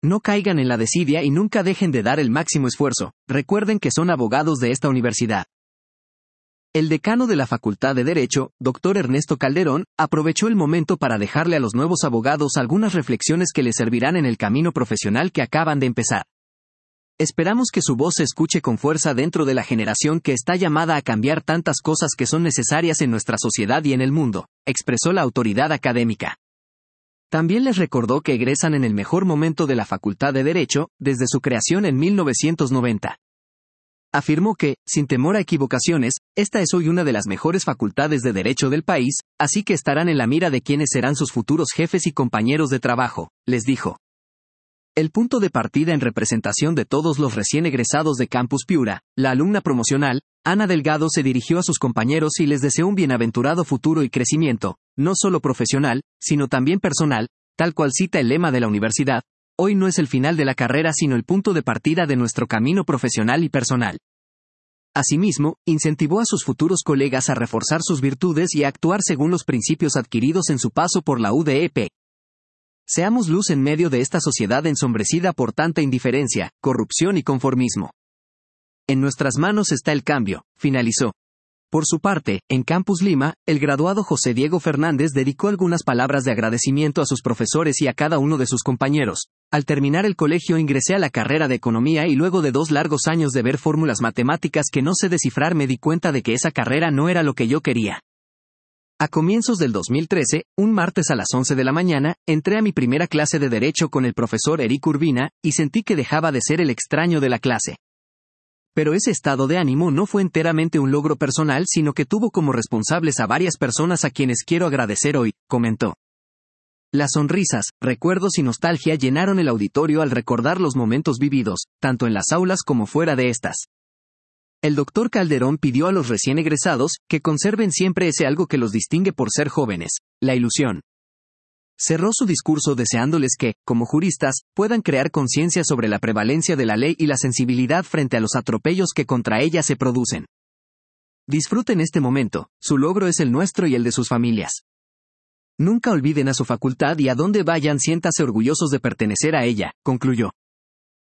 No caigan en la desidia y nunca dejen de dar el máximo esfuerzo. Recuerden que son abogados de esta universidad. El decano de la Facultad de Derecho, Dr. Ernesto Calderón, aprovechó el momento para dejarle a los nuevos abogados algunas reflexiones que les servirán en el camino profesional que acaban de empezar. Esperamos que su voz se escuche con fuerza dentro de la generación que está llamada a cambiar tantas cosas que son necesarias en nuestra sociedad y en el mundo, expresó la autoridad académica. También les recordó que egresan en el mejor momento de la Facultad de Derecho, desde su creación en 1990. Afirmó que, sin temor a equivocaciones, esta es hoy una de las mejores facultades de Derecho del país, así que estarán en la mira de quienes serán sus futuros jefes y compañeros de trabajo, les dijo. El punto de partida en representación de todos los recién egresados de Campus Piura, la alumna promocional, Ana Delgado se dirigió a sus compañeros y les deseó un bienaventurado futuro y crecimiento, no solo profesional, sino también personal, tal cual cita el lema de la universidad. Hoy no es el final de la carrera sino el punto de partida de nuestro camino profesional y personal. Asimismo, incentivó a sus futuros colegas a reforzar sus virtudes y a actuar según los principios adquiridos en su paso por la UDEP. Seamos luz en medio de esta sociedad ensombrecida por tanta indiferencia, corrupción y conformismo. En nuestras manos está el cambio, finalizó. Por su parte, en Campus Lima, el graduado José Diego Fernández dedicó algunas palabras de agradecimiento a sus profesores y a cada uno de sus compañeros. Al terminar el colegio ingresé a la carrera de Economía y luego de 2 largos años de ver fórmulas matemáticas que no sé descifrar me di cuenta de que esa carrera no era lo que yo quería. A comienzos del 2013, un martes a las 11 de la mañana, entré a mi primera clase de Derecho con el profesor Eric Urbina, y sentí que dejaba de ser el extraño de la clase. Pero ese estado de ánimo no fue enteramente un logro personal sino que tuvo como responsables a varias personas a quienes quiero agradecer hoy, comentó. Las sonrisas, recuerdos y nostalgia llenaron el auditorio al recordar los momentos vividos, tanto en las aulas como fuera de estas. El doctor Calderón pidió a los recién egresados que conserven siempre ese algo que los distingue por ser jóvenes, la ilusión. Cerró su discurso deseándoles que, como juristas, puedan crear conciencia sobre la prevalencia de la ley y la sensibilidad frente a los atropellos que contra ella se producen. Disfruten este momento, su logro es el nuestro y el de sus familias. Nunca olviden a su facultad y a donde vayan siéntase orgullosos de pertenecer a ella, concluyó.